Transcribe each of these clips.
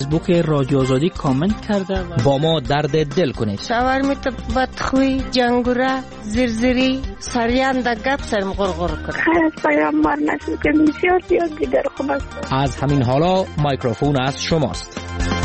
فیسبوک رادیو آزادی کامنت کرده و با ما درد دل کنید. شاورمیت بدخوی، جنگوره، زرزری، سریان دا گپ سرم غرغر کنه. خیر از پیامبر نسل که بسیار زیاد دیگر خوب است. از همین حالا میکروفون از شماست.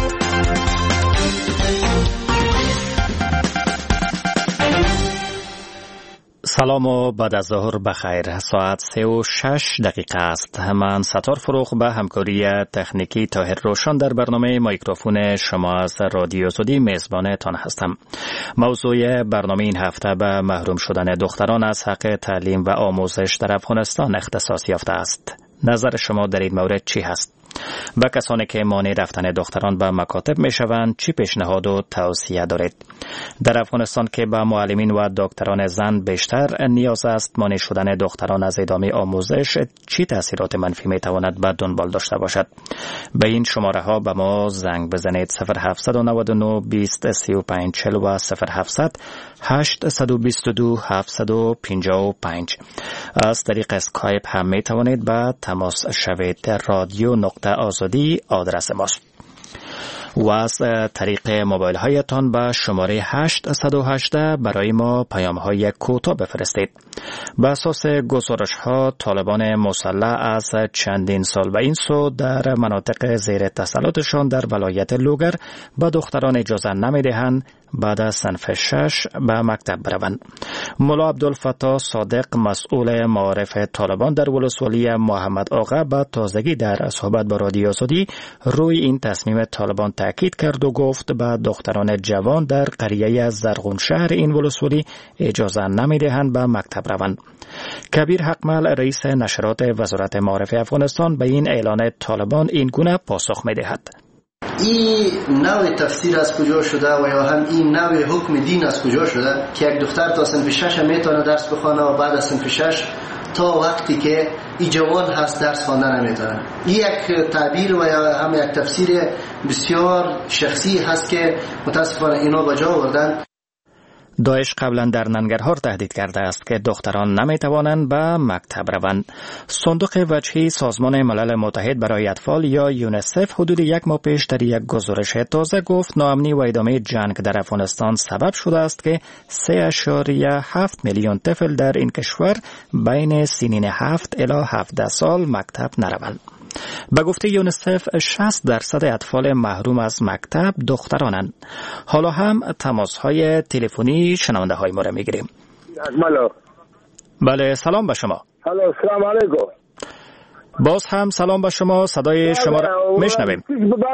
سلام و بعد از ظهر بخیر. ساعت 3:06 است. من ستار فروغ به همکاری تکنیکی طاهر روشن در برنامه میکروفون شما از رادیو آزادی میزبانتان هستم. موضوع برنامه این هفته به محروم شدن دختران از حق تعلیم و آموزش در افغانستان اختصاص یافته است. نظر شما در این مورد چی هست؟ و کسانی که مانع رفتن دختران به مکاتب می شوند چی پیشنهاد و توصیه دارید؟ در افغانستان که به معلمین و دکتران زن بیشتر نیاز است، مانع شدن دختران از ادامه آموزش چی تاثیرات منفی می تواند به دنبال داشته باشد؟ به این شماره ها به ما زنگ بزنید: 0799 20 35 40 و 0700 822 755. از طریق اسکایپ هم می توانید به تماس شوید. رادیو.آزادی آدرس ماست. و از طریق موبایل هایتان به شماره 818 برای ما پیام های کوتاه بفرستید. به اساس گزارش ها طالبان مسلح از چندین سال به این سو در مناطق زیر تسلطشان در ولایت لوگر به دختران اجازه نمیدهند بعد از صنف 6 به مکتب بروند. ملا عبدالفتاح صادق مسئول معارف طالبان در ولسوالی محمد آقا به تازگی در صحبت با رادیو آزادی روی این تصمیم طالبان تاکید کرد و گفت به دختران جوان در قریه زرغون شهر این ولسوالی اجازه نمیدهند به مکتب روند. کبیر حقمل رئیس نشرات وزارت معارف افغانستان به این اعلان طالبان این گونه پاسخ می‌دهد. این نوع تفسیر از کجا شده و یا هم این نوع حکم دین از کجا شده که یک دختر تا صنف 6 میتونه درس بخونه و بعد از صنف 6 تا وقتی که این جوان هست درس خواندن نمیتونه. این یک تعبیر و یا هم یک تفسیر بسیار شخصی هست که متاسفانه اینا به جا آوردن. داعش قبلا در ننگرهار تهدید کرده است که دختران نمیتوانند به مکتب روند. صندوق وجهی سازمان ملل متحد برای اطفال یا یونیسف حدود یک ماه پیش در یک گزارش تازه گفت ناامنی و ادامه جنگ در افغانستان سبب شده است که 3.7 میلیون طفل در این کشور بین سنین 7 الی 17 سال مکتب نروند. به گفته یونیسف 60% اطفال محروم از مکتب دخترانند. حالا هم تماس‌های تلفنی شنونده های ما را میگیریم. بله، سلام به شما. سلام علیکم. باز هم سلام به شما. صدای شما را میشنویم.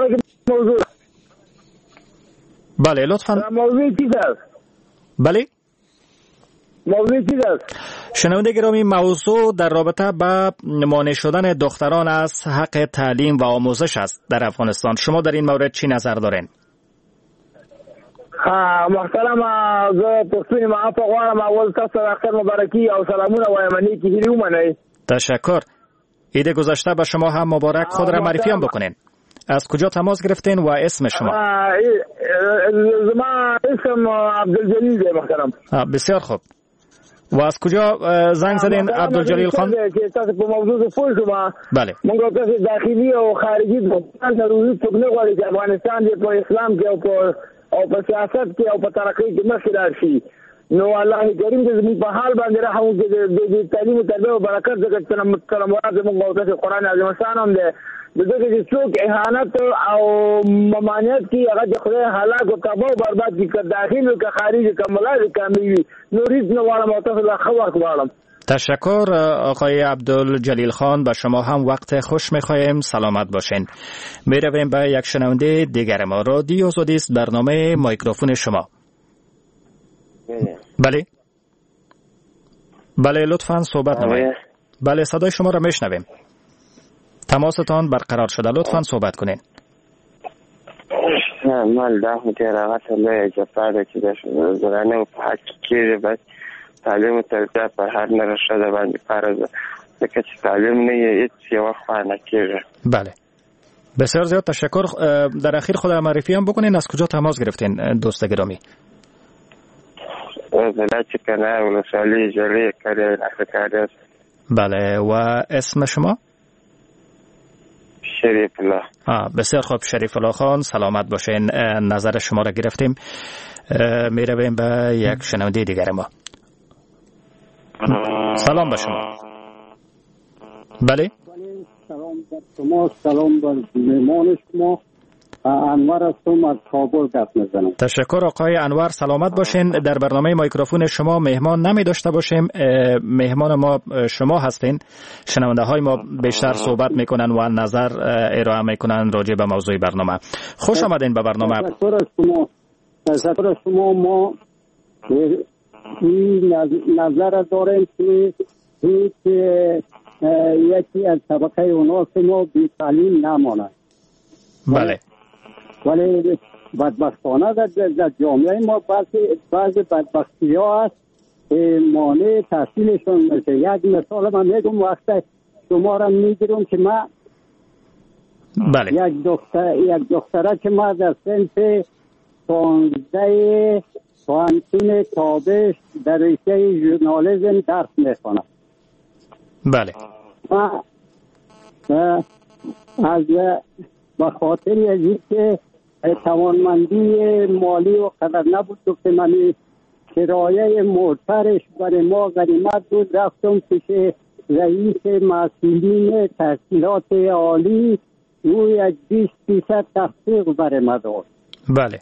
بله، لطفاً. موضوع چیز است؟ بله، موضوع چیز است؟ شنونده گرامی، موضوع در رابطه با مانع شدن دختران از حق تعلیم و آموزش است در افغانستان. شما در این مورد چی نظر دارین؟ محترم، زه پښتون ما په غواړم اول تاسو اختر مبارکي او سلامونه وایم نیکی هیلې ومنئ. تشکر. عید گذشته به شما هم مبارک. خود را معرفی هم بکنین. از کجا تماس گرفتین و اسم شما؟ زما اسم عبدالجلیل دی محترم. بسیار خوب. و از کجا زنگ زدین عبدالجلیل خان؟ تاسو په موضوع پوه شوم. بله. موږ تاسو داخلي او خارجي دوستان ضروري څوک نه غواړي چې افغانستان په اسلام کې او په سیاست کې او په ترقۍ کې مخکې راشي. نو الله کریم دې زموږ په حال باندې رحم وکړي. د تعلیم او تربیت او برکت دې کړم مراد موږ او تاسو قرآن عظیم شان هم دې دغه چې څوک اهانت او ممانعت کی هغه د خدای هلاک او تباہ او برباد کی کړ داخل او خارج کملای کامیوي نو ریز نه واړم او تاسو لا خبر کوم. تشکر آقای عبدالجلیل خان. به شما هم وقت خوش می‌خوایم. سلامت باشین. می‌رویم به یک شنونده دیگر ما. رادیو آزادی است، برنامه میکروفون شما. بله بله، لطفاً صحبت نمایید. بله، صدای شما را میشنویم. تماستان برقرار شده، لطفاً صحبت کنین. مال دا هوته راغته له جفاره چې د زرانه په حق کې بس تعلیم او تربیت په هر نه رشد باندې فرض ده. ځکه چې تعلیم نه یې هیڅ یو خوانه کېږي. بله، بسیار زیاد تشکر. در اخیر خود معرفی هم بکنین. از کجا تماس گرفتین دوست گرامی؟ ولایت کنار ولسوالی جلی کاری افریقا. بله، و اسم شما؟ شریف الله. بسیار خوب شریف الله خان، سلامت باشین. نظر شما را گرفتیم. می رویم به یک شنونده دیگر ما. سلام به شما. بله. سلام بر شما، سلام بر مهمان شما. انور هستم از کابل گپ میزنم. تشکر آقای انور، سلامت باشین. در برنامه مایکروفون شما مهمان نمی داشته باشیم. مهمان ما شما هستین. شنونده های ما بیشتر صحبت میکنن و نظر ارائه میکنن راجع به موضوع برنامه. خوش آمدین به برنامه. تشکر از شما. ما این نظر داریم که یکی از طبقه اوناس ما بی تعلیم نماند. بله. ولی بدبختانه در جامعه ما بعضی بدبختی ها هست مانع تحصیلشون میشه. یک مثال من میگم، وقتی شما را میگیرم که من بله. یک دختره که من در صنف 15 پانتون تابش در رشته ژورنالیسم درس میخوانم. بله. من از به خاطر از اینکه توانمندی مالی و قدر نبود که من کرایه موترش برای ما غنیمت بود، رفتم پیش رئیس مسئولین تحصیلات عالی، او یک 20% تخفیف برای ما داد. بله.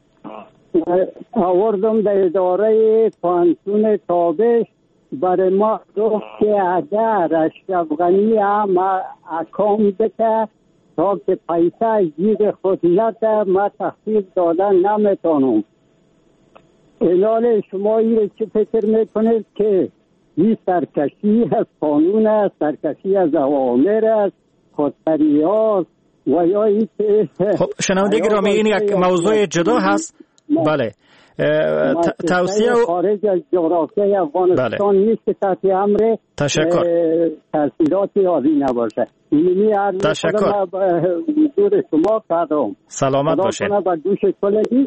آوردم در اداره پانتون تابش، برای ما گفت که اگر اشرف غنی هم اکام بده تا که پیسه جیب خود نده، ما تخفیف دادن نمیتونم. الان شما این چه فکر میکنید که این سرکشی از قانون است، سرکشی از اوامر است، خودسری است و یا این که خب شنونده گرامی این یک موضوع جدا هست. بله. توصیه خارج از جغرافیای افغانستان نیست که تحت امر تحصیلاتی عالی نباشه. تشکر. دور شما کردم. سلامت باشین. با دوش کلگی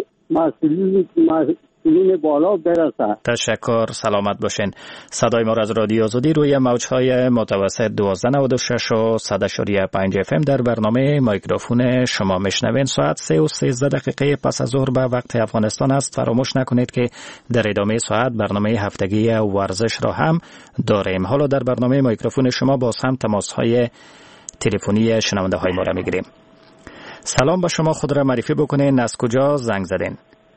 مسئولین بالا برسه. تشکر، سلامت باشین. صدای ما را از رادیو آزادی روی موج‌های متوسط 1296 و 100.5 FM در برنامه مایکروفون شما میشنوین. ساعت 3:13 پس از ظهر به وقت افغانستان است. فراموش نکنید که در ادامه ساعت برنامه هفتگی ورزش را هم داریم. حالا در برنامه مایکروفون شما باز هم تماس‌های تلفنی شنونده های ما را میگیریم. سلام با شما، خود را معرفی بکنین، از کجا زنگ زدین؟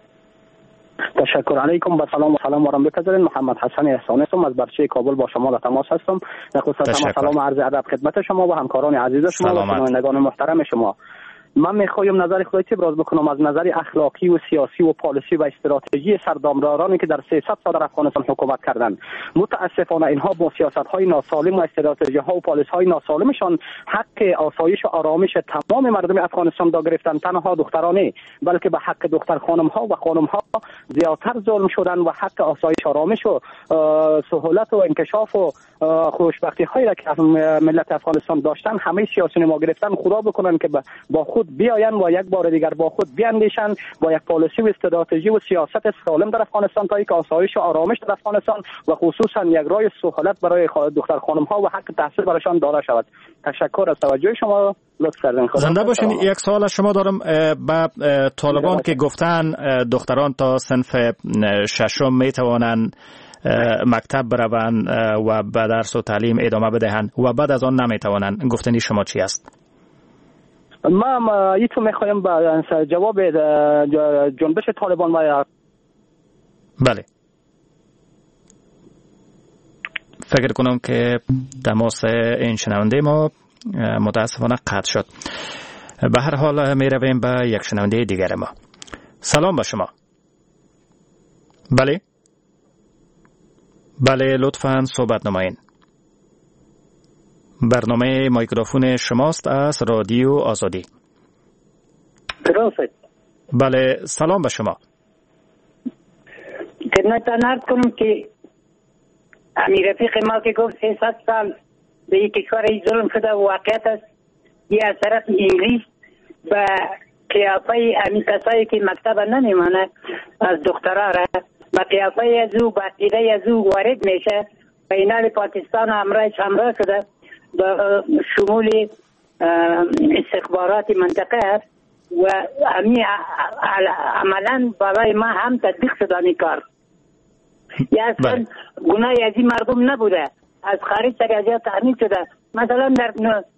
تشکر علیکم. با سلام و رحمت بپذیرید. محمد حسن احسانی هستم از برچه کابل با شما در تماس هستم. خصوصا سلام عرض ادب خدمت شما و همکاران عزیز شما و شنوندگان محترم شما. من میخوایم نظر خودت ابراز بکنم از نظر اخلاقی و سیاسی و پالیسی و استراتژی سردمدارانی که در 300 سال در افغانستان حکومت کردند. متاسفانه اینها با سیاست‌های ناسالم و استراتژی‌ها و پالیسی‌های ناسالمشان حق آسایش و آرامش تمام مردم افغانستان را گرفتند. تنها دخترانه بلکه به حق دختر خانم‌ها و خانم‌ها زیادتر ظلم شدند و حق آسایش آرامش و سهولت و انکشاف و خوشبختی‌هایی را که ملت افغانستان داشتن همه سیاسیون ما گرفتن. خدا بکنن که با خود بیاین و یک بار دیگر با خود بیاندیشن با یک پالیسی و استراتژی و سیاست سالم در افغانستان تا یک آسایش و آرامش در افغانستان و خصوصا یک راه سهولت برای دختر خانم ها و حق تحصیل برایشان داده شود. تشکر از توجه شما، لطف کردین. زنده باشین. یک سوال از شما دارم. به طالبان که گفتن دختران تا صنف ششم می توانند مکتب بروند و به درس و تعلیم ادامه بدهند و بعد از آن نمی توانند، گفتنی شما چی است؟ من ایتو میخوایم با جواب جنبش طالبان و بله فکر کنم که تماس این شنونده ما متاسفانه قطع شد. به هر حال می رویم به یک شنونده دیگر ما. سلام با شما. بله بله لطفاً صحبت نمایین. برنامه مایکروفون شماست از رادیو آزادی. درست. بله سلام به شما. خدمتتان عرض کنم که امیر رفیق ما که گفت 300 سال به یک کشور ظلم شده و واقعیت است. یه از طرف انگلیس به قیافه همین کسایی که مکتب نمیمانه از دخترها را به قیافه از او به عقیده از او وارد میشه. بینال پاکستان و امرایش همراه شده به شمول استخبارات منطقه است و عملا برای ما هم تطبیق شده این کار. یا اصلا گناهی از این مردم نبوده، از خارج سریعه تحمیل شده. مثلا در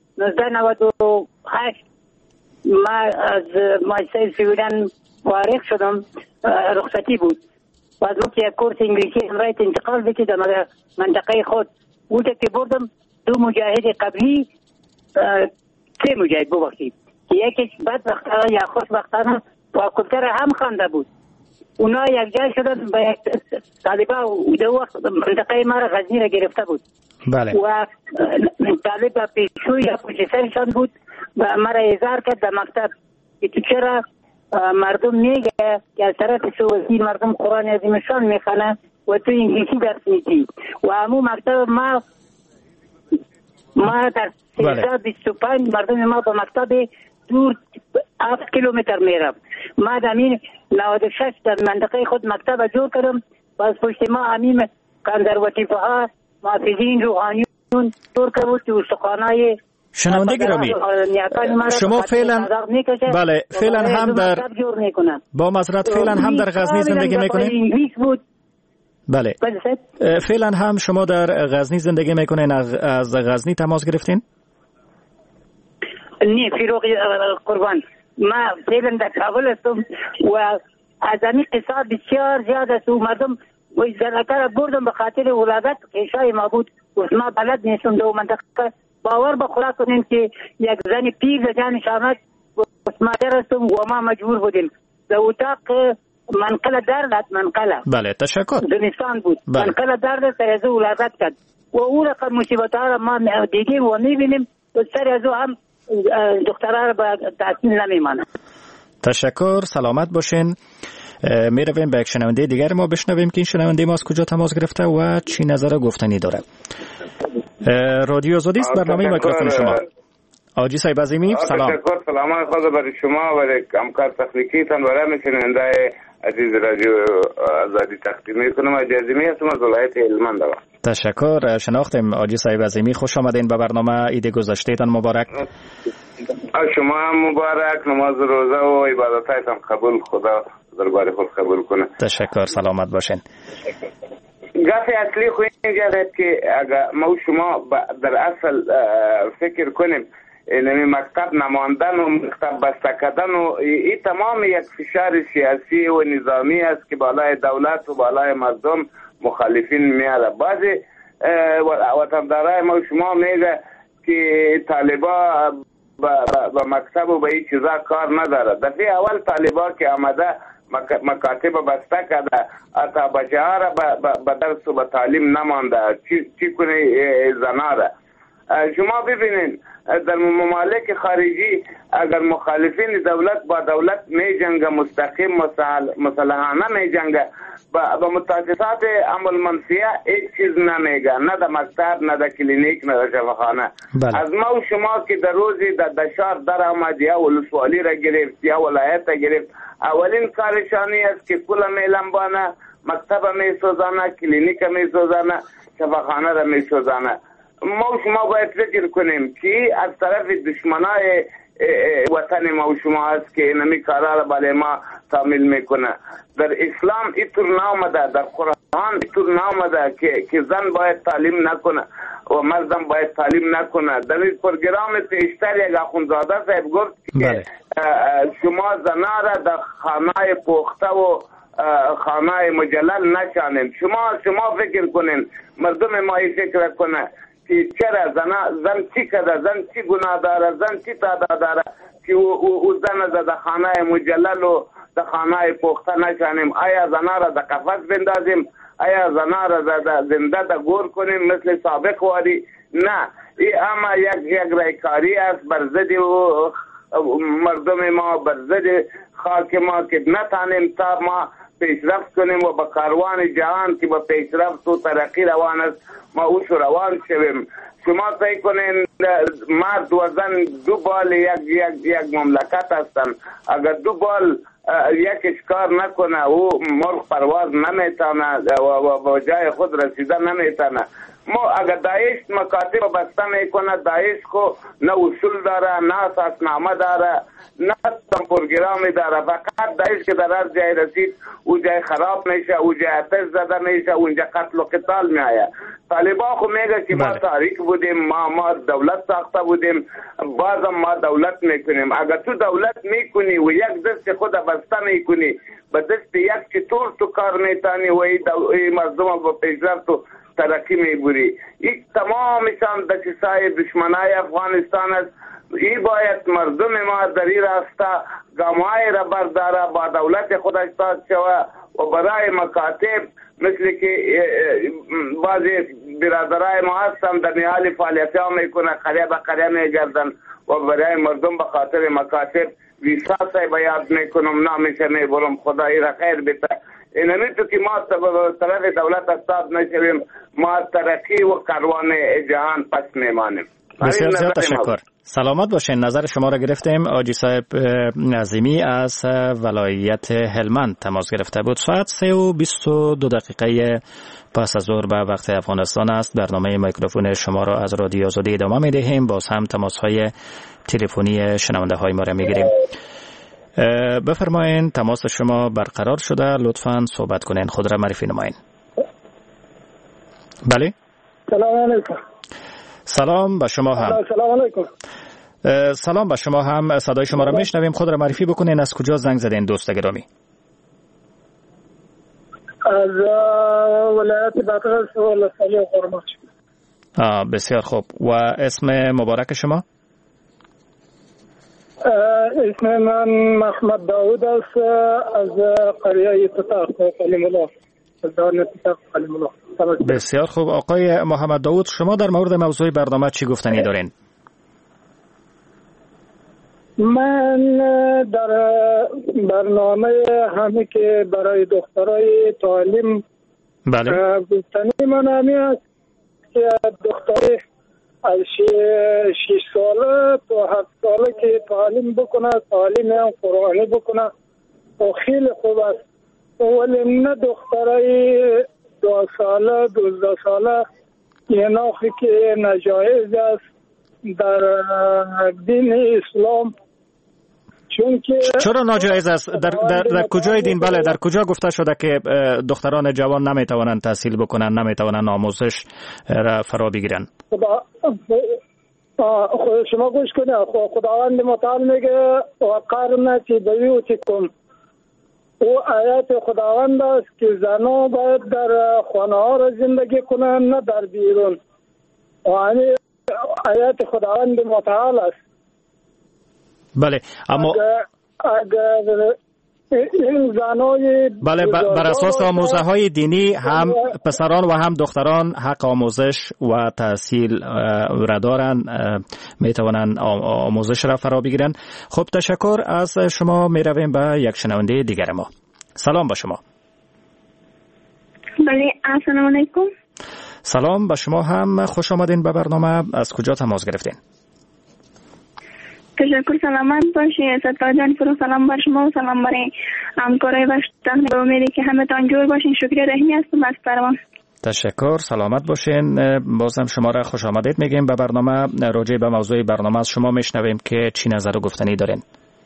1998 ما از مؤسسه سویدن فارغ شدم، رخصتی بود. بعد وقتی یک کورس انگلیسی همراه انتقال بکید در منطقه خود بوده که بردم 2 مجاهد قبلی 3 مجاهد ببخشید که یکیش بدبختانه یا خوشبختانه فاکولته را هم خوانده بود. اونا یک جای شدن به طالبا در وقت منطقه ما را غزنی را گرفته بود. بله. و طالب پیشوی یا پشت سرشان بود و مرا اظهار کرد در مکتب که تو چرا مردم میگه که از طرف سعودی مردم قرآن عظیمشان میخوانه و تو انگلیسی درس میدی و همون مکتب ما در 325 مردم ما به مکتب دور 7 کیلومتر میرم. ما در این 96 در منطقه خود مکتب جور کردم. باز پشت ما همین کاندر وطیفه ها محافظین روحانیون جور کرد تو استخوانای شنونده گرامی، شما فعلا هم در با معذرت فعلا هم در غزنی زندگی میکنید؟ بله. فعلا هم شما در غزنی زندگی میکنین؟ از غزنی تماس گرفتین؟ نه فیروق قربان، ما فعلا در کابل هستم و از این قصه بسیار زیاد است و مردم و زنکر بردم به خاطر ولادت کشای ما بود و ما بلد نیستم دو منطقه. باور به خدا کنیم که یک زن پیر در جانش آمد و مادر هستم و ما مجبور بودیم در اتاق منقل درد منقله. بله تشکر. زمستان بود. بله. منقل درد سر از ولادت کرد و او رقم مصیبت ها را ما دیدیم و میبینیم و سر از هم دخترها را به تحصیل نمیمانه. تشکر، سلامت باشین. می رویم به یک شنونده دیگر ما بشنویم که این شنونده ما از کجا تماس گرفته و چی نظر گفتنی داره. رادیو آزادی است، برنامه میکروفون شما. آجی صاحب عظیمی سلام. تشکر، سلامت خدا برای شما و همکار تکنیکی تان و شنونده عزیز رادیو آزادی تقدیم میکنم. آجی عظیمی هستم از ولایت هلمند. تشکر، شناختیم آجی صاحب عظیمی. خوش آمدین به برنامه. عید گذشته تان مبارک. شما هم مبارک، نماز روزه و عبادتایتان قبول، خدا دربار خود قبول کنه. تشکر، سلامت باشین. گفت اصلی خو اینجا که اگر ما شما در اصل فکر کنیم نمی مکتب نماندن و مکتب بسته کردن و این تمام یک فشار سیاسی و نظامی است که بالای دولت و بالای مردم مخالفین میاره. بعضی وطندارای ما شما میگه که طالبا با مکتب و به این چیزا کار نداره. دفعه اول طالبا که آمده مکاتب بسته کرده، اتا بچه ها را به درس و به تعلیم نمانده، چی کنه زنا را. شما ببینین در ممالک خارجی اگر مخالفین دولت با دولت می جنگه، مستقیم مسلحانه می جنگه، با متاسسات عمل منفیه هیچ چیز نمیگه، نه در مکتب، نه در کلینیک، نه در شفاخانه. از ما و شما که در روزی در شهر در آمد یا ولسوالی را گرفت یا ولایت را گرفت، اولین کارشانی است که پول می لنبانه، مکتب می سوزانه، کلینیک می سوزانه، شفاخانه را می سوزانه. ما شما باید فکر کنیم که از طرف دشمنای وطن ما و شما هست که اینمی کارا را برای ما تعمیل میکنه. در اسلام اینطور نامده، در قرآن اینطور نامده که زن باید تعلیم نکنه و مردم باید تعلیم نکنه. در این پروگرام پیشتر یک اخوندزاده صاحب گفت که شما زنا را در خانه پخته و خانه مجلل نشانیم. شما فکر کنین، مردم ما فکر کنه که چرا زن چی کرده، زن چی گناه داره، زن چی تعداد داره که او زن در خانه مجلل و در خانه پخته نشانیم. آیا زنا را در قفس بندازیم؟ آیا زنا را زنده در گور کنیم مثل سابق واری؟ نه، این اما یک رایکاری است بر ضد مردم ما، بر ضد خاک ما که نتانیم تا ما پیشرفت کنیم و با کاروان جهان که با پیشرفت و ترقی روان است ما اوش روان شویم. شما فکر کنین مرد و زن دو بال یک مملکت هستند. اگر دو بال یکش کار نکنه او مرغ پرواز نمیتونه و با جای خود رسیده نمیتونه. ما اگر داعش مکاتب بسته میکنه، داعش کو نه اصول داره، نه اساسنامه داره، نه پروگرامی داره. فقط داعش که در هر جای رسید او جای خراب میشه، او جای آتش زده میشه، اونجا قتل و قتال میآید. طالبان خو میگه که ما تاریک بودیم، ما دولت ساخته بودیم، بازم ما دولت میکنیم. اگر تو دولت میکنی و یک دست خود بسته میکنی به دست یک چطور تو کار میتانی و این مردم با پیشرفت و ترقی میبری. این تمامشان دسیسای دشمنای افغانستان است. این باید مردم ما در این راسته گامهای را برداره، با دولت خودش ساز شوه و برای مکاتب مثل که بعضی برادرای ما هستن در نهال فعالیت ها میکنه، قریه به قریه میگردن و برای مردم به خاطر مکاتب ویساسای بیاد میکنم نامشه میبرم. خدایی را خیر بیته. اینمی تو که ما طرف دولت استاد نشویم، ما ترقی و کاروان جهان پس میمانیم. بسیار زیاد تشکر. سلامت باشین. نظر شما را گرفتیم. آجی صاحب نظیمی از ولایت هلمند تماس گرفته بود. ساعت 3:22 پس از ظهر به وقت افغانستان است. برنامه میکروفون شما را از رادیو آزادی ادامه میدهیم. باز هم تماس های تلفنی شنونده های ما را میگیریم. بفرمایین، تماس شما برقرار شده، لطفاً صحبت کنین، خود را معرفی نمایین. بله. سلام علیکم. سلام به شما هم. سلام علیکم. سلام به شما هم. صدای شما را میشنویم. خود را معرفی بکنین، از کجا زنگ زدین دوست گرامی؟ از ولایت بادغیس ولسوالی قرماش. بسیار خوب. و اسم مبارک شما؟ اسم من محمد داود است، از قریه تتاق قلیم الله. بسیار خوب. آقای محمد داود، شما در مورد موضوع برنامه چی گفتنی دارین؟ من در برنامه همی که برای دخترای تعلیم گفتنی من همی است که دختری از 6 ساله تا 7 ساله که تعلیم بکنه، تعلیم قرآنی بکنه و خیلی خوب است. ولی نه دخترای 2 ساله 12 ساله اینا که ناجایز است در دین اسلام. چرا ناجایز است؟ در کجای دین؟ بله، در کجا گفته شده که دختران جوان نمیتوانند تحصیل بکنند، نمیتوانند آموزش را فرا بگیرند؟ شما گوش کنید. خداوند متعال میگه وقرن فی بیوتکم. او آیات خداوند است که زنان باید در خانه ها را زندگی کنند، نه در بیرون. یعنی آیات خداوند متعال است. بله، اما اگر این زنای بر اساس آموزه های دینی هم پسران و هم دختران حق آموزش و تحصیل را دارند، می توانند آموزش را فرا بگیرند. خب تشکر از شما. می رویم به یک شنونده دیگر ما. سلام با شما. بله، السلام علیکم. سلام به شما هم. خوش آمدین به برنامه. از کجا تماس گرفتین؟ تشکر. سلامت باشی. ستار جان فرو سلام بر شما و سلام برای همکارای واشنگتن. به امیدی که همه تان جور باشین. شکر رحمی هستم از پروان. تشکر. سلامت باشین. بازم شما را خوش آمدید میگیم به برنامه. راجع به موضوع برنامه از شما میشنویم که چی نظر و گفتنی دارین.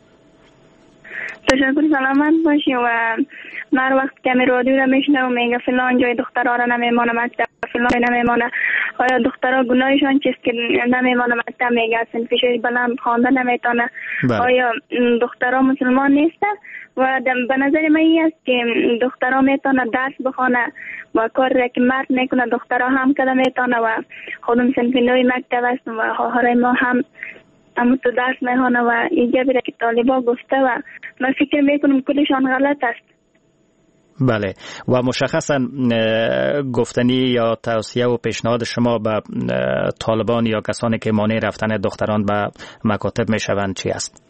تشکر. سلامت باشی. و من وقت که می رادیو را میشنوم میگه فلان جای دخترها را نمیمانه مکتب، فلان نمیمانه. آیا دخترها گناهشان چیست که نمیمانه مکتب؟ میگه سنفیش بلند خوانده نمیتونه. آیا دخترها مسلمان نیستن؟ و به نظر من این است که دخترها میتونه درس بخونه و کار که مرد میکنه دخترها هم کده میتونه و خودم سنفی نوی مکتب است و خواهرای ما هم اما تو درس میخونه و اینجا بیره که طالبا گفته و من فکر میکنم کلشان غلط است. بله، و مشخصا گفتنی یا توصیه و پیشنهاد شما به طالبان یا کسانی که مانع رفتن دختران به مکاتب میشوند چی است؟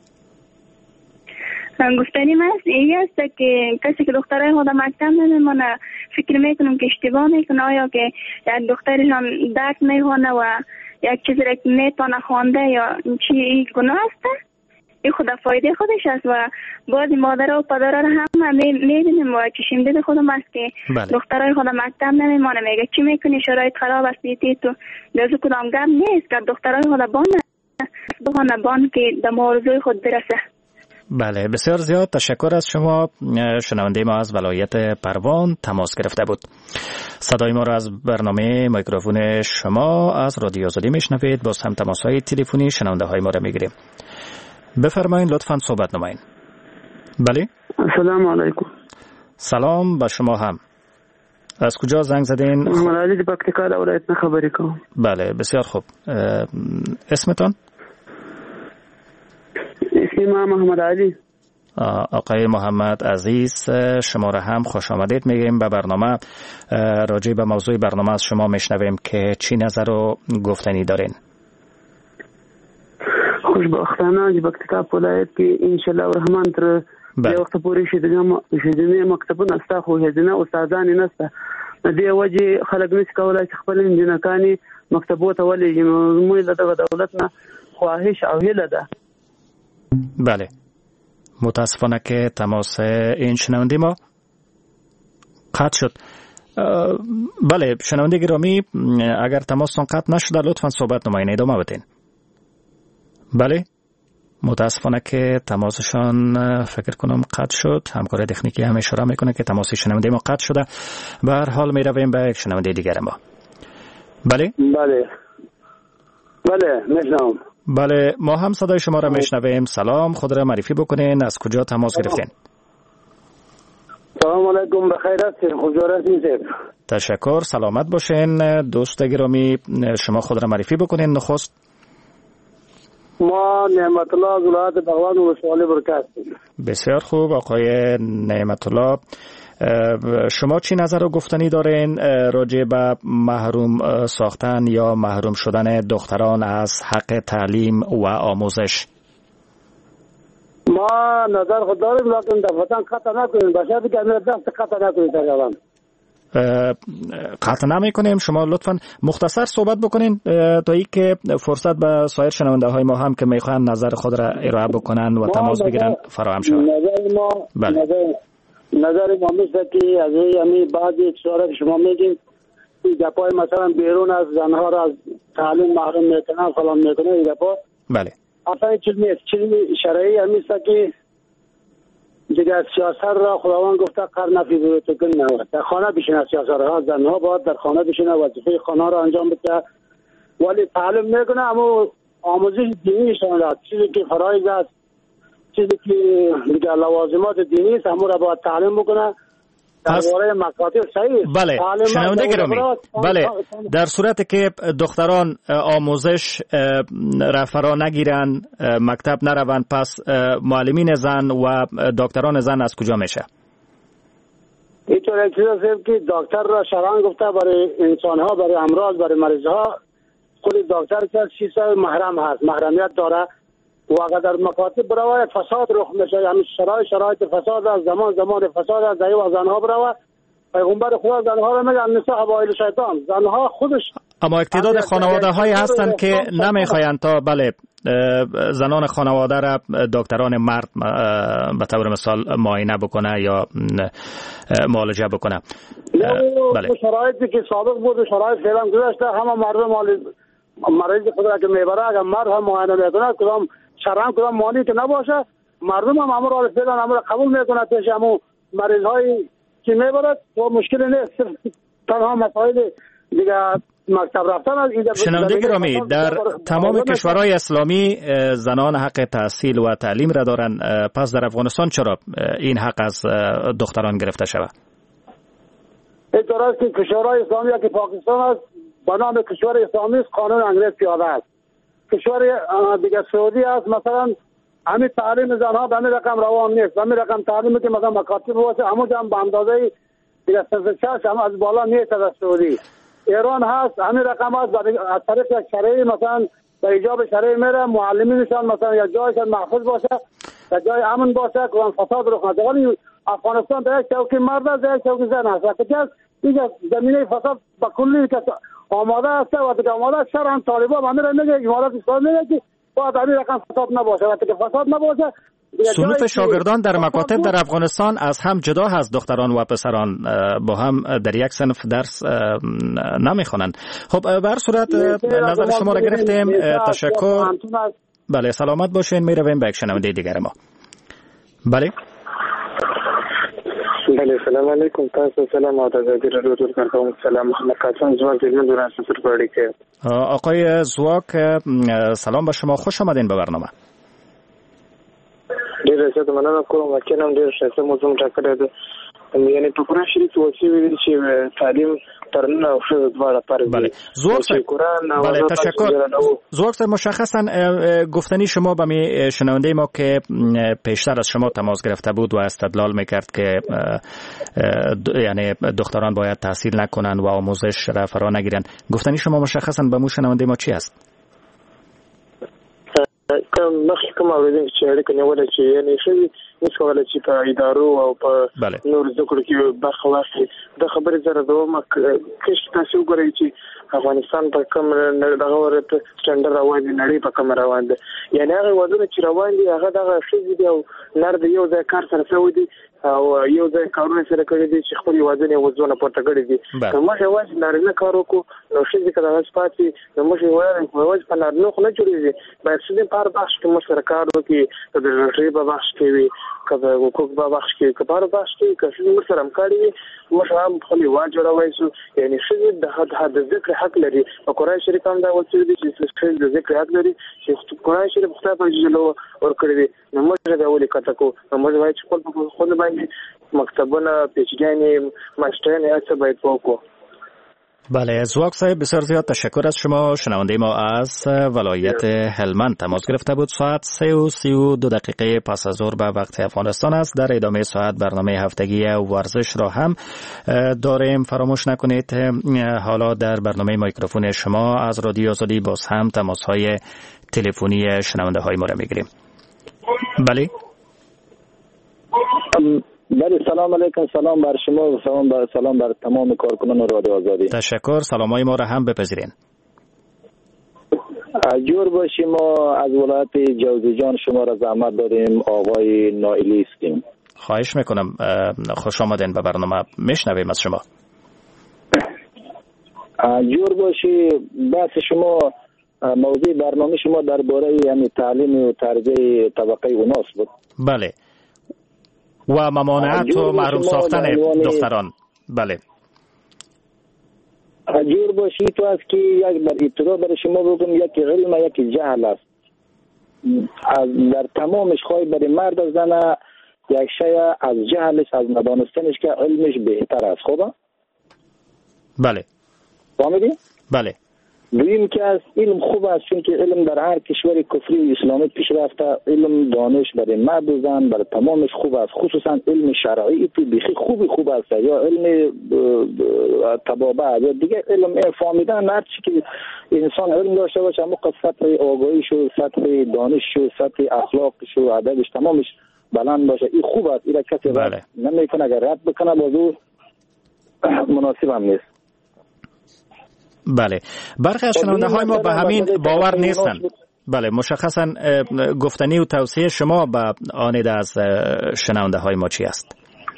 گفتنی من این است که کسی که دخترای خود مکتب نمیمونه فکر میکنم که اشتباه میکنه. آیا که یک دخترشان درس میخونه و یک چیزی را که میتونه خوانده یا چی گناه است؟ این خود فایده خودش است و بعضی مادرها و پدرها هم میبینیم و چشم دید خودم است که دخترای خود مکتب نمیمانه، میگه چی میکنی شرایط خراب است دیتی تو دازو کدام گپ نیست که دخترای خود بان که در موضوع خود برسه. بله بسیار زیاد تشکر از شما. شنونده ما از ولایت پروان تماس گرفته بود. صدای ما را از برنامه میکروفون شما از رادیو آزادی میشنوید. باز هم تماس های تلفنی شنونده های ما را میگیریم. بفرمایید لطفاً صحبت نمایید. بله السلام علیکم. سلام با شما هم. از کجا زنگ زدین؟ محمد علی پکتیکا ولایت خبری کوم. بله بسیار خوب. اسمتون؟ اسم محمد علی. آقای محمد عزیز شما را هم خوش آمدید میگیم به برنامه. راجع به موضوع برنامه از شما میشنویم که چی نظر و گفتنی دارین؟ خوشبختانه از پکتیکا ولایت کې ان شاء الله الرحمن تر یو وخت پورې شیدنه مکتبونه ستا خو هدنه استادان نسته دې وجه خلک نشي کولای چې خپل انجینکانی مکتبو ته ولې نو موږ له دولت نه خواهش او هیله ده. بله متاسفانه که تماس این شنونده ما قطع شد. بله شنونده گرامی اگر تماستان قطع نشده لطفا صحبت نمایین ادامه بدین. بله متاسفانه که تماسشان فکر کنم قطع شد. همکار تکنیکی هم اشاره میکنه که تماس شنونده ما قطع شده. به هر حال میرویم به یک شنونده دیگر ما. بله میشنوم. بله ما هم صدای شما را میشنویم. سلام، خود را معرفی بکنین، از کجا تماس گرفتین؟ سلام علیکم، بخیر هستین؟ خوشحال هستین؟ تشکر، سلامت باشین. دوست گرامی شما خود را معرفی بکنین نخست. ما نعمت الله از ولایت بغلان ولسوالی برکه هستیم. بسیار خوب آقای نعمت الله، شما چی نظر و گفتنی دارین راجع به محروم ساختن یا محروم شدن دختران از حق تعلیم و آموزش؟ ما نظر خود داریم لیکن دفتن قطع نکنیم، بشرطی که امیر دست قطع نکنیم تقریبا. قطع نمی کنیم. شما لطفا مختصر صحبت بکنین تا ای که فرصت به سایر شنونده های ما هم که میخوان نظر خود را ارائه بکنن و تماس بگیرن فراهم شود. نظر ما میشه که از همین بعضی اشاره که شما میگین گپای مثلا بیرون از زنها را از تعلیم محروم میکنن فلان میکنن این گپا. بله اصلا چیز نیست. چیز شرعی همیشه که دیگه سیاست را خداوند گفته قرن فی بیوتکن نود. در خانه بشینه سیاست ها، زنها باید در خانه بشینه وظیفه خانه را انجام بده ولی تعلیم میکنه اما آموزش دینی شامل چیزی که فرایض است، چیزی که دیگه لوازمات دینی است همون را باید تعلیم بکنه. درباره مکاتب صحیح. بله شنونده گرامی، بله در صورتی که دختران آموزش را فرا نگیرن، مکتب نروند، پس معلمین زن و دکتران زن از کجا میشه؟ اینطور یک چیز است که دکتر را شرعاً گفته برای انسانها، برای امراض، برای مریضها خود دکتر که چیز محرم هست، محرمیت داره و اگر در مکاتب برای فساد رخ میشه، یعنی شرایط فساد از زمان فساد از دیو و زنها برای پیغمبر خدا زنها رو میگن نساء حوائل شیطان، زنها خودش. اما اقتدار خانواده هایی هستند که نمیخواین تا بله زنان خانواده را دکتران مرد به طور مثال معاینه بکنه یا معالجه بکنه. بله شرایطی که سابق بود و شرایط فعلا گذشته، همه مردم مریض خدا که میبره اگر مرد هم معاینه میکنه کدام شرعاً کدام مانی که نباشه، مردم هم امر را فعلا امر قبول میکنه پیش همون مریض های که میبرد و مشکل نیست. تنها مسائل دیگه مکتب رفتن از این. شنونده گرامی در تمام کشورهای اسلامی زنان حق تحصیل و تعلیم را دارن، پس در افغانستان چرا این حق از دختران گرفته شود؟ اینطور است که کشورهای اسلامی که پاکستان است به نام کشور اسلامی است، قانون انگریز پیاده است. کشور دیگه سعودی است مثلا همین تعلیم زنها به همین رقم روان نیست، به همین رقم تعلیمی که مثلا مکاتب باشه همون هم به اندازه دیگه سرچش هم از بالا نیست. از سعودی ایران هست همین رقم هست، از طریق یک شرعی مثلا به ایجاب شرعی میره، معلمینشان مثلا یا جایشان محفوظ باشه یا جای امن باشه که فساد رخ نده. ولی افغانستان در یک چوکی مرد است، در یک چوکی زن است و که دیگه زمینه فساد به کلی که آماده است و دیگه آماده شرعاً طالبان همین را میگه، امارات اسلامی میگه که باید همین رقم فساد نباشه. وقتی که فساد نباشه صنوف شاگردان در مکاتب در افغانستان از هم جدا هست. دختران و پسران با هم در یک صنف درس نمیخوانند. خب به هر صورت نظر شما را گرفتیم. تشکر. بله سلامت باشین. میرویم به یک شنونده دیگر ما. بله بله سلام علیکم. تاسو سلام او د رادیو ټول کارکوونکو سلام. محمد قاسم زواک د دوران سفر کې. آقای زواک سلام به شما، خوش آمدین به برنامه. ډیر زیات مننه کوم. کنم ډیر ښه موضوع ټاکلې ده. یعنی په قرآن شریف کې ویل چې تعلیم ترنه او ښه دواړه فرض دي. بله بله تشکر. زواک صاحب مشخصا گفتنی شما به می شنونده ما که پیشتر از شما تماس گرفته بود و استدلال میکرد که یعنی دختران باید تحصیل نکنن و آموزش را فرا نگیرن، گفتنی شما مشخصا به مو شنونده ما چی است؟ مخکې کوم اوریدل چې اړیکه نیول چې یعنی شوی نشوله چې په ادارو او په نور ذکر کې برخه واخلي. د خبرې زره دوه کښ تاسو وګورئ چې افغانستان په کوم دغه ورته سټانډرډ روان دي، نړۍ په کوم روان دي. یعنی هغه ودونه چې روان دي هغه دغه شې دي او نر د یو ځای کار سره سوي دي او یو ځای کارونه سره کړی دي چې خپل وادونه وځونه پورته کړی دي. کومه هوا چې نارینه کار وکړو نو شې دي کله سپاتي نو موږ وایو په نارینه خو نه جوړیږي. باید چې په هر بخش کې موږ سره کار وکړي، د ژوند په بخش کې وي، کله حقوق په بخش کې، کله په بخش کې کله موږ سره همکاري وي، موږ هم خپل واد جوړوي. سو یعنی شې د ذکر حق لري. او قرآن شریف هم دا وایي چې د ذکر حق لري چې قرآن شریف خدای په جلو ور کړی دي. نو موږ دا ولې کته کو نو موږ وایو چې خپل باندې مکتبونه پیچیدگی ماشین هست باید وکړو. بله زواک صاحب بسیار زیاد تشکر از شما. شنونده ما از ولایت هلمند تماس گرفته بود. ساعت 3:32 پس از ظهر به وقت افغانستان است. در ادامه ساعت برنامه هفتگی ورزش را هم داریم. فراموش نکنید حالا در برنامه میکروفون شما از رادیو آزادی باز هم تماس های تلفنی شنونده های ما را میگیریم. بله بله سلام علیکم. سلام بر شما و سلام بر تمام کارکنان رادیو آزادی. تشکر. سلامای ما را هم بپذیرین. جور باشیم. ما از ولایت جوزجان شما را زحمت داریم. آقای نائلی هستیم. خواهش میکنم. خوش آمدین به برنامه. میشنویم از شما. جور باشی. بحث شما موضوع برنامه شما درباره یعنی تعلیم و تربیه طبقه اوناس بود. بله و ممانعت و محروم ساختن دختران. بله جور باشی تو است که یک در ابتدا برای شما بگم یک علم یک جهل است. در تمامش خواهی برای مرد و زن یک شیء از جهلش از ندانستنش که علمش بهتر است. خوبه؟ بله فهمیدی؟ بله. دویم که از علم خوب است چون که علم در هر کشور کفری و اسلامی پیش رفته. علم دانش برای مرد و زن برای تمامش خوب است، خصوصا علم شرعی بیخی خوب است یا علم طبابه یا دیگه علم فهمیدن هر چی که انسان علم داشته باشه اما سطح آگاهیش و سطح دانشش و سطح اخلاقش و ادبش تمامش بلند باشه. این خوب است. این کسی رد نمیکنه، اگر رد بکنه بازو مناسب هم نیست. بله برخی از شنونده های ما به همین باور نیستن. بله مشخصا گفتنی و توصیه شما به آن از شنونده های ما چی است؟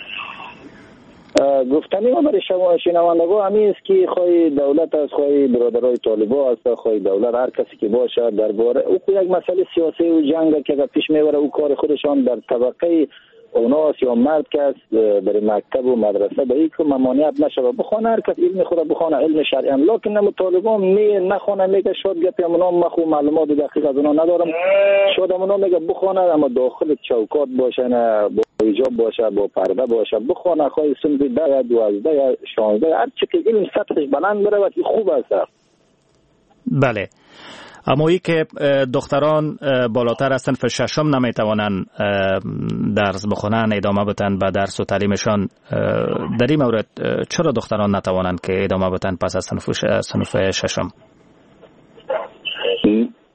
گفتنی ما برای شما شنوندگان همین است که خواهی دولت است، خواهی برادرای طالبان است، خواهی دولت هر کسی که باشه درباره او یک مسئله سیاسی و جنگ که پیش میبره او کار خودشان در طبقه اوناس یا مرد که برای مکتب و مدرسه به یک ممانعت نشه بخونه. هر کس علم خود بخونه، علم شرعی هم. لکن نمو طالبان نخونه میگه شاید گپی امنا مخو معلومات دقیق از اونا ندارم. شاید امنا میگه بخونه اما داخل چوکات باشه، نه با حجاب باشه، با پرده باشه بخونه. خواهی سنف 10 12 16 هر چی که علم سطحش بلند بره و خوب است. بله اما ای که دختران بالاتر از صنف ششم نمیتوانند درس بخونن، ادامه بدن به درس و تعلیمشان، در این مورد چرا دختران نتوانند که ادامه بدن پس از صنف ششم؟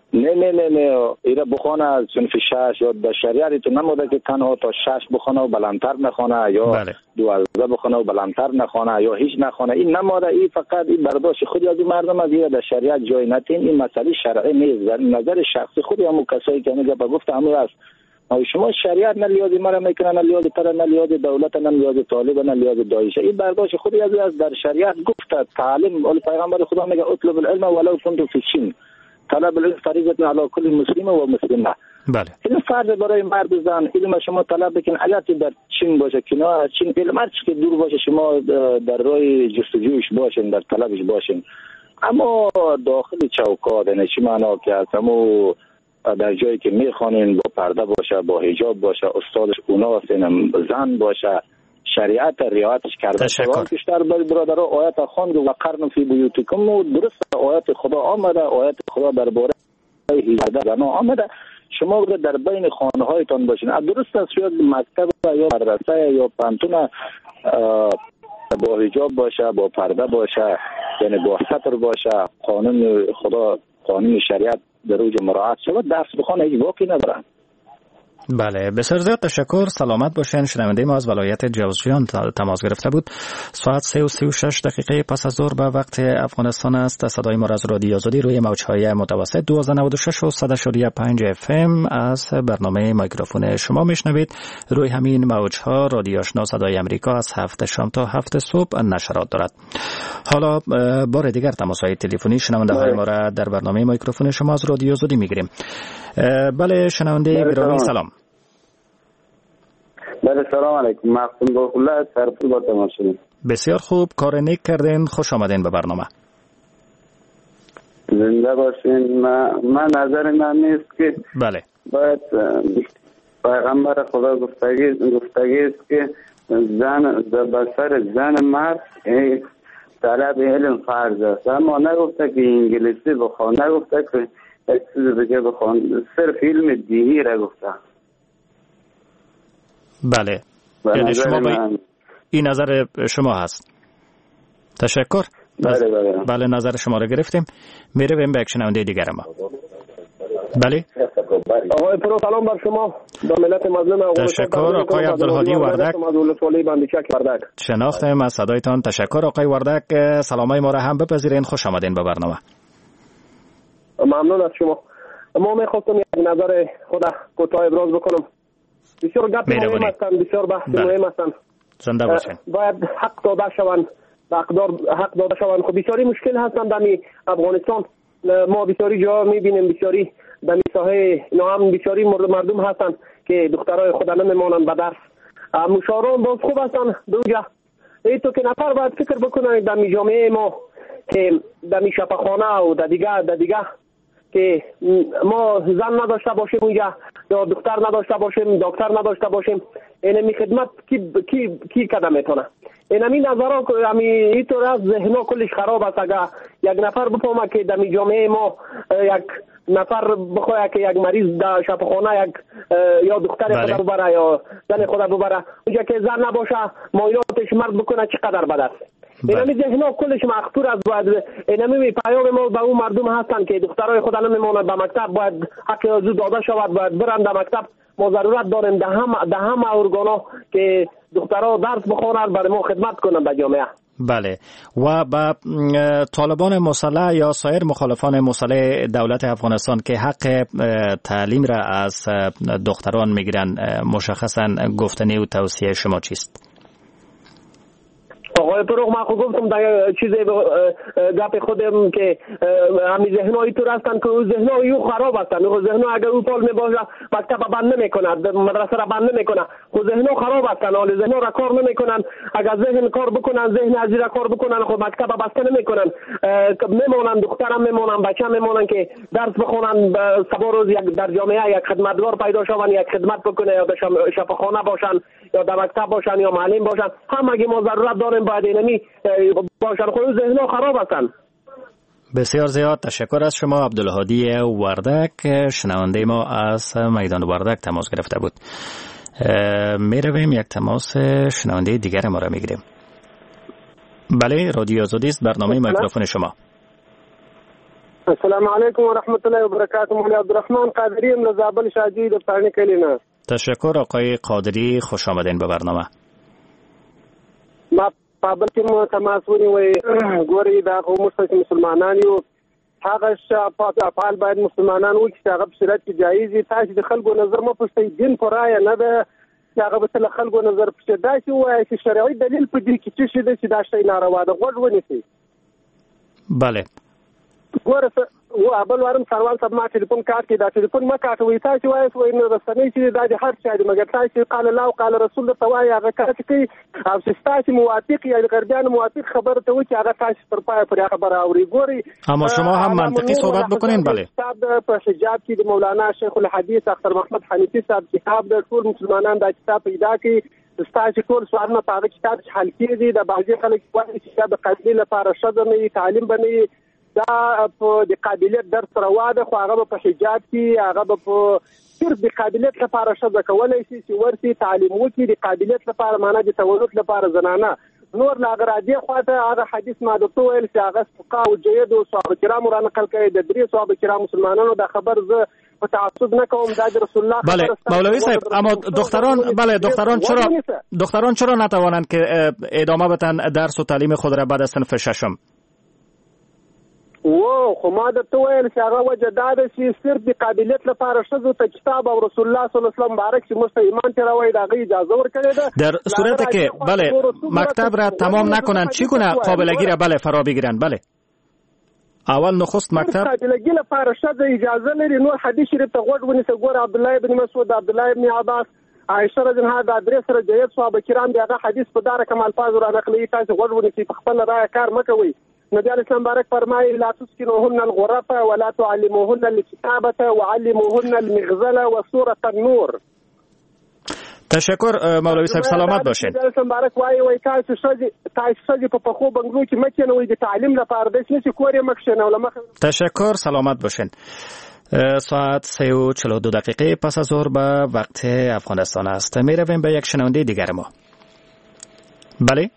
نه ایره بخونه از صنف 6 یا در شریعت تو نموده که تنها تا 6 بخونه و بلندتر نخونه یا 12 بخونه و بلندتر نخونه یا هیچ نخونه. این نموده، این فقط این برداشت خودی از مردم از ایره در شریعت جای نتین. این مسئله شرعی نیست، در نظر شخصی خودی همون کسایی که میگه گفته همون است. شما شریعت نه لیازی مرا میکنه، نه لیازی تر، نه لیازی دولت، نه لیازی طالب، نه لیازی داعش. این برداشت خودی از در شریعت گفته. تعلیم اول پیغمبر خدا میگه اطلب العلم ولو كنت في الصين. طلب العلم فریضه علی کل مسلم و مسلمه. بله. این فرض برای مرد زن. علم شما طلب بکن، اگر در چین باشه، کنار چین علم هر که دور باشه شما در راه جستجویش باشین، در طلبش باشین. اما داخل چوکات نه چی معنا که اصلا در جایی که میخوانین با پرده باشه، با حجاب باشه، استادش اوناست، اینم زن باشه، شریعت رعایتش کرده. تشکر. بیشتر برادرها آیت خواند و قرن فی بیوتکم و درست آیت خدا آمده، آیت خدا درباره حجاب زنا آمده. شما در بین خانه هایتان باشین. درست است شاید مکتب یا مدرسه یا پانتون با حجاب باشه، با پرده باشه، یعنی با ستر باشه، قانون خدا، قانون شریعت در اوج مراعات شود، درس بخونه هیچ باکی ندارن. بله، بسیار زیاد تشکر. سلامت باشین. شنونده ما از ولایت جوزجان تماس گرفته بود. ساعت 3:36 دقیقه پس از ظهر به وقت افغانستان است. صدای ما از رادیو آزادی روی موج‌های متوسط 1296 و 100.5 FM از برنامه میکروفون شما میشنوید. روی همین موج‌ها رادیو آشنا صدای آمریکا از 7 شام تا 7 صبح نشرات دارد. حالا بار دیگر تماس‌های تلفنی شنونده‌های ما را در برنامه میکروفون شما از رادیو آزادی میگیریم. بله شنونده گرامی سلام. بله سلام علیکم. مقصود گلخله از سرپور با تماس شدیم. بسیار خوب، کار نیک کردین. خوش آمدین به برنامه. زنده باشین. من نظر من نیست که بله باید پیغمبر خدا گفتگی است که زن بسر زن مرد طلب علم فرض است، اما نگفته که انگلیسی بخوان، نگفته که یک چیز دیگه بخوان، صرف علم دینی را گفته. بله، یعنی شما این نظر شما هست. تشکر. بله نظر شما را گرفتیم. میرویم به یک شنونده دیگر ما. بله آقای پرو سلام بر شما، با ملت مظلوم. تشکر آقای عبدالهادی وردک. شناختم از صدایتان. تشکر آقای وردک. سلامای ما را هم بپذیرین. خوش آمدین به برنامه. ممنون از شما. ما میخواستم یک نظر خود کوتاه ابراز بکنم. بسیار گپ مهم هستند، بسیار بحث مهم هستند. زنده باشین. باید حق داده شوند، حق داده شوند. خب بسیاری مشکل هستند در افغانستان. ما بسیاری جا میبینیم، بسیاری در ساحه نام بسیاری مردم هستند که دخترای خود نمیمانند به درس. مشاوران باز خوب هستند دوجا. ایتو که نفر باید فکر بکنند در جامعه ما که در شفاخانه و در دیگه که ما زن نداشته باشیم اونجا یا دختر نداشته باشیم، دکتر نداشته باشیم، اینمی خدمت کی کدام میتونه؟ اینمی نظرها اینطور از ذهنها کلش خراب است. اگر یک نفر بفهمه که در جامعه ما یک نفر بخواه که یک مریض در شفاخانه یک یا دختر خود ببره یا زن خود ببره، اونجا که زن نباشه معایناتش مرد بکنه چقدر بد است. اینمی ذهنها کلش مخطور است. باید اینمی پیام ما به اون مردم هستند که دخترای خود نمیمونند به مکتب، باید حق زود داده شود، باید برند در مکتب. ما ضرورت داریم در همه ارگانا که دخترها درس بخوانند، برای ما خدمت کنند به جامعه. بله، و با طالبان مسلح یا سایر مخالفان مسلح دولت افغانستان که حق تعلیم را از دختران میگیرن، مشخصا گفتنی و توصیه شما چیست؟ آقای پروغ من خود گفتم در چیز گپ خودم که همین ذهن‌ها اینطور هستند که ذهن‌ها یو خراب هستند. ذهن‌ها اگر او پال میباشه مکتب بند نمی‌کند، مدرسه را بند نمی‌کنه. خود ذهن‌ها خراب هستند، حال ذهن‌ها را کار نمی‌کنند. اگر ذهن کار بکنن، ذهن از را کار بکنن، خود مکتب بسته نمی‌کنن. میمونن دخترم میمونن، بچه‌م میمونن که درس بخونن، صبح روز یک در جامعه یک خدمتگار پیدا شون، یک خدمت بکنه، یا در شفاخانه باشن یا در مکتب باشن یا معلم باشن. همه ما ضرورت داریم باید اینمی باشن. خود ذهن‌ها خراب هستند. بسیار زیاد تشکر از شما. عبدالهادی وردک شنونده ما از میدان وردک تماس گرفته بود. می رویم یک تماس شنونده دیگر ما را می گیریم. بله رادیو آزادی است، برنامه میکروفون شما. السلام علیکم و رحمت الله و برکاته. مولانا عبدالرحمن قادری ام زابل شاجی د پرانی کلینا. تشکر آقای قادری، خوش آمدین به برنامه. ما پابل کې تماس ونیوي ګوري دا قوم مسلمانان یو هغه افعال باید مسلمانان وکړي چې هغه په شریعت کې جایز دي. تاسو د خلکو نظر مو پوښتئ، دین پرای نه ده چې هغه به تل خلکو نظر پوښتي. دا چې وایي چې شرعي دلیل په دې کې څه شي ده چې دا شی ناروا ده، غوږ ونیسئ. بله ګوره و ابل وارم سروال صاحب ما ټلیفون کار کې دا ټلیفون ما کاټوي. تاسو وایي سوې نه رسنۍ چې دا د هر چا دی، مګر تاسو قال الله او قال رسول الله توای هغه کار کوي او چې تاسو موافق یا غربیان موافق خبره ته و چې هغه تاسو پر پای پر خبره اوري. ګوري اما شما هم منطقي صحبت بکنین. بله کتاب په حجاب کې د مولانا شیخ الحدیث اختر محمد حنیفی صاحب کتاب د ټول مسلمانانو د کتاب پیدا کړي. تاسو ټول سوالونه په هغه کتاب حل کړي. د بعضي خلک وایي چې د قبلي لپاره شذ نه تعلیم بنئ، دا په د قابلیت درس رواده، خو هغه په حجاب کې هغه په صرف د قابلیت لپاره شذ کولای شي چې ورسي تعلیم وکړي. د قابلیت لپاره معنا د تولد لپاره زنانه نور لا غرادي خواته هغه حدیث ما د ویل چې هغه فقها او جید او صحابه کرام را نقل کړي. د درې صحابه کرام مسلمانانو دا خبر زه په تعصب نه کوم، دا د رسول الله. بله مولوی صاحب، اما دختران چرا نتوانند که ادامه بدن درس و تعلیم خود را بعد از صنف ششم؟ خو ما د ویل چې هغه وجه دا ده چې صرف د قابلیت لپاره ښځو ته کتاب او رسول الله صلی الله علیه وسلم مبارک چې موږ ته ایمان تیروي د هغې اجازه ورکړې ده. در صورت که بله مکتب را تمام نکنند چگونه قابلگی را بله فرا بگیرند؟ بله اول نخست مکتب قابلگی لپاره ښځه اجازه لري. نور حدیث شریف ته غوږ ونیسه. ګوره عبدالله ابن مسعود، عبدالله ابن عباس، عائشه رضی الله عنها دا درې سره جید صحابه کرام دی. هغه حدیث په دار کم الفاظ را نقلوي. تاسو غوږ ونیسئ، په خپل رایه کار مه کوئ. نبی علیہ السلام بارک فرمایي لا تسكنوهن الغرفه ولا تعلموهن الكتابه وعلموهن المغزله وسوره النور. تشکر مولوی صاحب، سلامت باشین. نبی علیہ السلام بارک وایي تاسو شذ په پخو بنگلو کې مکه نه وي د تعلیم لپاره د څه کورې مکشنه ولما. تشکر، سلامت باشین. ساعت 3:42 دقیقه پس از ظهر به وقت افغانستان است. می رویم به یک شنونده دیگر ما. بله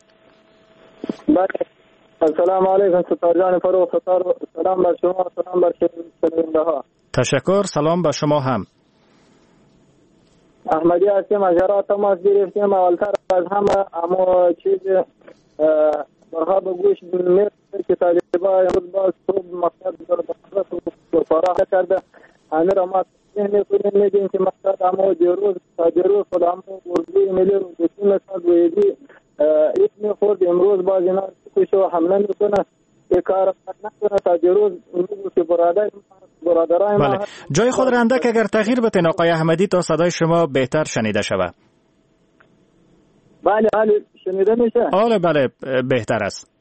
السلام علیکم ستار جان فروغ. ستار سلام بر شما، سلام بر شنونده ها. تشکر، سلام به شما هم. احمدی هستیم از هرات تماس گرفتیم. اولتر از همه اما چیز برها به گوش میرسه که طالبان امروز باز صبح مقصد در فراغ کرده. همه را ما تصمیم میکنیم که مقصد اما دیروز خود اما ورزی ملی رو بسیم ساز ویدی اسم خورد امروز باز اینا کشو حمله میکنه کار نکنه تا دیروز که برادرای ما. جای خود را اندک اگر تغییر بتین آقای احمدی تا صدای شما بهتر شنیده شود. بله شنیده میشه؟ بله بهتر است.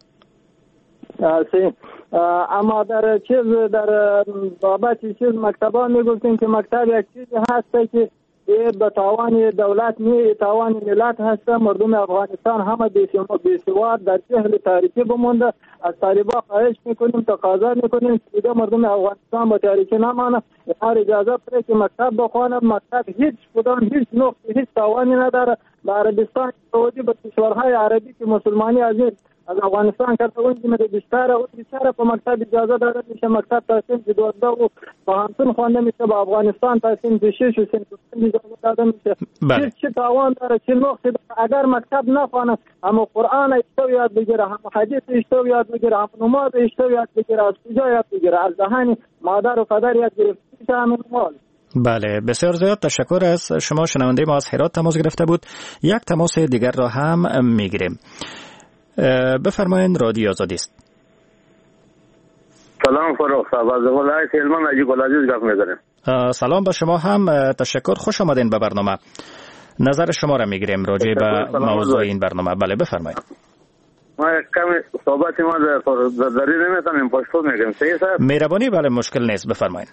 اما در بابت چیز مکتبان میگفتیم که مکتب یک چیزی هست که به تاوان دولت نه تاوان ملت هست. مردم افغانستان همه بیسواد در جهل تاریکی بمونده. از طالبان خواهش میکنیم، تقاضا میکنیم که مردم افغانستان با تاریکی نمانه. هر اجازه پره که مکتب بخوانه. مکتب هیچ هیچ نقطه هیچ تاوانی نداره. به عربستان سعودی به کشورهای عربی که مسلمانی از افغانستان کرده اونجا بیشتر و بیشتر په مکتب اجازه داده میشه. مکتب تاسیم چې 12 و پوهنتون خوانده میشه. به افغانستان تاسیم چې 6 و سن اجازه داده میشه. چه تاوان داره، چه نقصی داره. اگر مکتب نخوانه اما قرآن اشتو یاد بگیره، هم حدیث اشتو یاد بگیره، هم نماز اشتو یاد بگیره، از کجا یاد بگیره؟ از دهان مادر و پدر یاد گرفته میشه. همین مال. بله بسیار زیاد تشکر از شما. شنونده ما از هرات تماس گرفته بود. یک تماس دیگر را هم میگیریم. بفرمایید، رادیو آزادی است. سلام فروغ صاحب، از ولایت هلمند حاجی گلعزیز گپ می‌زنم. سلام به شما هم، تشکر، خوش آمدین به برنامه. نظر شما را میگیریم راجع به موضوع این برنامه. بله بفرمایید. ما کمی صحبت ما در نمیتونم پشتو میگم. صحیح صاحب؟ مهربانی. بله مشکل نیست، بفرمایید.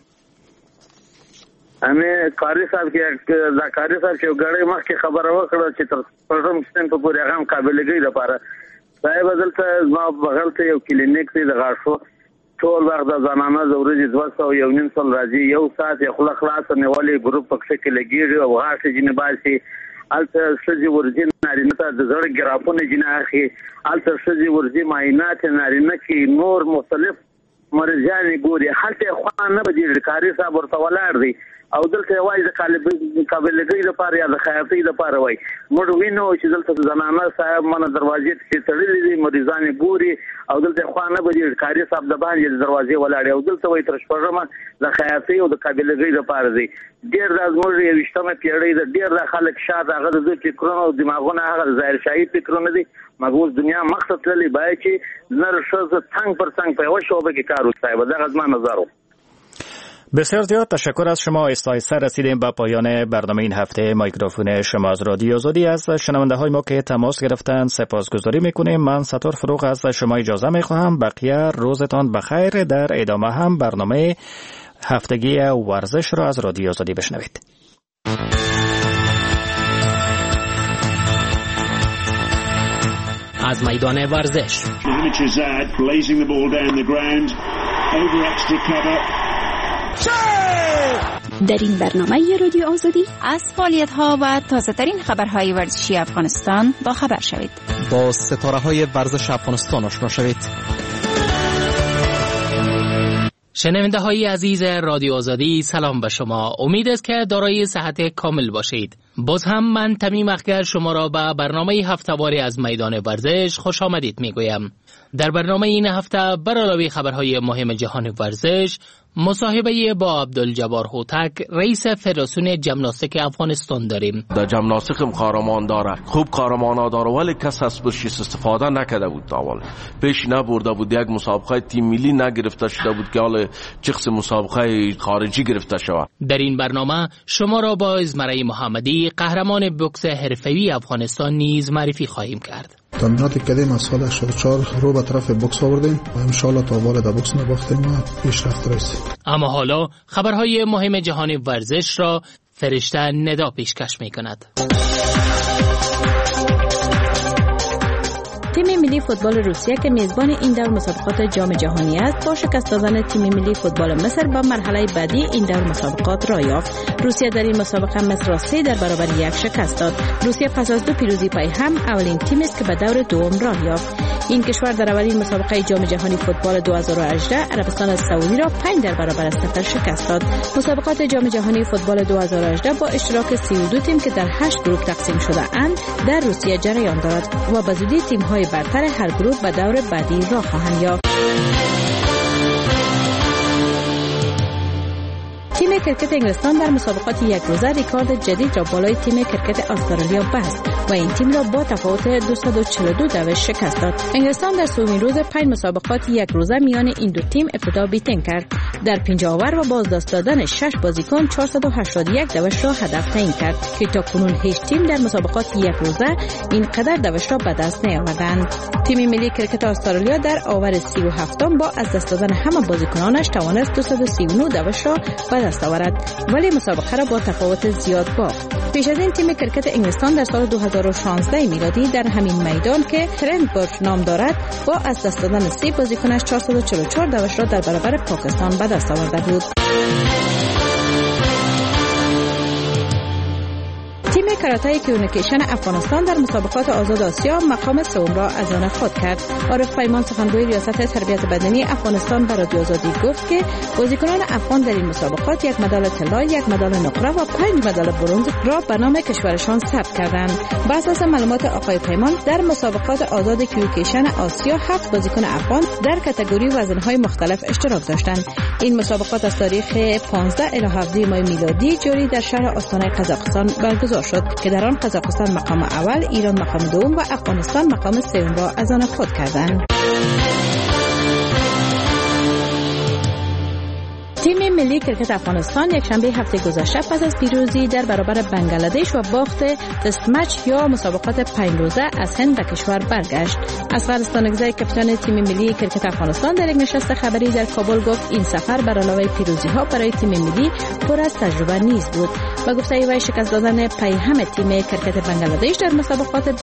همه قاری صاحب کې قاری صاحب چې غړې مخکې خبره وکړه چې تر پرم سن په پورې هغه قابلیت لپاره صاحب دلته ما بغل ته یو کلینیک دی د غاښو ټول وخت د زنانه زوري 201 سال راځي. یو ساعت یې خلک خلاص نیولې ګروپ پکې کې لګیږي او غاښ جنې باسي. الته سږي ورځي نارینه ته د زړه ګرافونه جناخي. الته سږي ورځي معاینات نارینه کې نور مختلف مریضان ګوري هلته خوان نه بجې کاری صاحب ورته ولاړ دی او دلته وایي د قابلګۍ لپاره یا د خیاطۍ لپاره وایي موږ وینو چې دلته زنانه صاحب منه دروازې ته تړلې دي مریضان ګوري او دلته خوان نه بجې کاری صاحب د باندې دروازې ولاړ او دلته وایي تر شپږمه د خیاطۍ او د قابلګۍ لپاره دی ډېر د زموږ یو وشتمه پیړۍ د ډېر د خلک شاته هغه د فکرونو او دماغونه هغه ظاهر شاهي فکرونه دي مګوز دنیا مقصد تللی باید چې نر شوز څنګ پر څنګ په یو شوبه کې کار وکړي دا غزما نظر. بسیار زیاد تشکر از شما. آهسته رسیدیم به پایان برنامه این هفته مایکروفون شما از رادیو آزادی. از شنونده های ما که تماس گرفتن سپاسگزاری میکنیم. من ستار فروغ از شما اجازه میخواهم. بقیه روزتان بخیر. در ادامه هم برنامه هفتگی ورزش را از رادیو آزادی بشنوید. از میدان ورزش در این برنامه رادیو آزادی از فعالیت‌ها و تازه‌ترین خبرهای ورزشی افغانستان با خبر شوید. با ستاره‌های ورزش افغانستان آشنا شوید. شنونده های عزیز رادیو آزادی سلام به شما. امید است که دارای صحت کامل باشید. باز هم من تمیم اخگر شما را به برنامه هفته‌واری از میدان ورزش خوش آمدید میگویم. در برنامه این هفته بر علاوه خبرهای مهم جهان ورزش مصاحبه با عبدالجبار هوتک رئیس فدراسیون ژیمناستیک افغانستان داریم. در ژیمناستیک قهرمان داره، خوب قهرمانا داره ولی کس از برش استفاده نکرده بود تا پیش نبرده بود. یک مسابقه تیم ملی نگرفته شده بود که حالا چخص مسابقه خارجی گرفته شود. در این برنامه شما را با ازمرای محمدی قهرمان بوکس حرفه‌ای افغانستان نیز معرفی خواهیم کرد. تمرینات کردیم از سال 84 رو به طرف بوکس آوردیم و ان شاء الله تا بالا در بوکس نباختیم و پیشرفت رسیدیم. اما حالا خبرهای مهم جهان ورزش را فرشته ندا پیشکش می‌کند. تیم ملی فوتبال روسیه که میزبان این دور مسابقات جام جهانی است با شکست دادن تیم ملی فوتبال مصر به مرحله بعدی این دور مسابقات را یافت. روسیه در این مسابقه مصر را 3 در برابر 1 شکست داد. روسیه پس از 2 پیروزی پای هم اولین تیم است که به دور دوم راه یافت. این کشور در اولین مسابقه جام جهانی فوتبال 2018 عربستان سعودی را 5 در برابر 0 شکست داد. مسابقات جام جهانی فوتبال 2018 با اشتراک 32 تیم که در 8 گروه تقسیم شده اند در روسیه جریان دارد و به زودی تیم‌های برتر هر گروه به دور بعدی راه خواهند یافت. تیم کرکت انگلستان در مسابقات یک روزه ریکارد جدید را بالای تیم کرکت استرالیا بست و این تیم را با تفاوت 242 دوش شکست داد. انگلستان در سومین روز 5 مسابقات یک روزه میان این دو تیم ابتدا بیتن کرد. در 50 اوور و بازداشت دادن 6 بازیکن 481 دوش را هدف تعیین کرد که تاکنون هیچ تیم در مسابقات یک روزه اینقدر دوش را به دست نیاوردند. تیم ملی کرکت استرالیا در اوور 37 با از دست دادن همه بازیکنانش توانست 239 دوش را به دست آورد ولی مسابقه را با تفاوت زیاد باخت. پیش از این تیم کرکت انگلستان در سال 2016 میلادی در همین میدان که ترنت برج نام دارد با از دست دادن 3 بازیکنش 444 دوش را در برابر پاکستان به دست آورده بود. تیم کاراته کیونوکیشن افغانستان در مسابقات آزاد آسیا مقام سوم را از آن خود کرد. عارف پیمان سخنگوی ریاست تربیت بدنی افغانستان به رادیو آزادی گفت که بازیکنان افغان در این مسابقات 1 مدال طلا، 1 مدال نقره و 5 مدال برنز را به نام کشورشان ثبت کردند. بر اساس معلومات آقای پیمان در مسابقات آزاد کیونوکیشن آسیا 7 بازیکن افغان در کاتگوری وزن‌های مختلف اشتراک داشتند. این مسابقات از تاریخ 15 الی 17 ماه میلادی جاری در شهر آستانه قزاقستان برگزار شد که در آن قزاقستان مقام اول، ایران مقام دوم و افغانستان مقام سوم را از آن خود کردند. تیم ملی کرکت افغانستان یک شنبه هفته گذشته پس از پیروزی در برابر بنگلادش و باخت تست مچ یا مسابقات 5 روزه از هند به کشور برگشت. اصغر استانکزی کاپیتان تیم ملی کرکت افغانستان در یک نشست خبری در کابل گفت این سفر بر علاوه پیروزی‌ها برای تیم ملی پر از تجربه نیز بود. با گفته وی شکست دادن پای هم تیم کرکت بنگلادش در مسابقات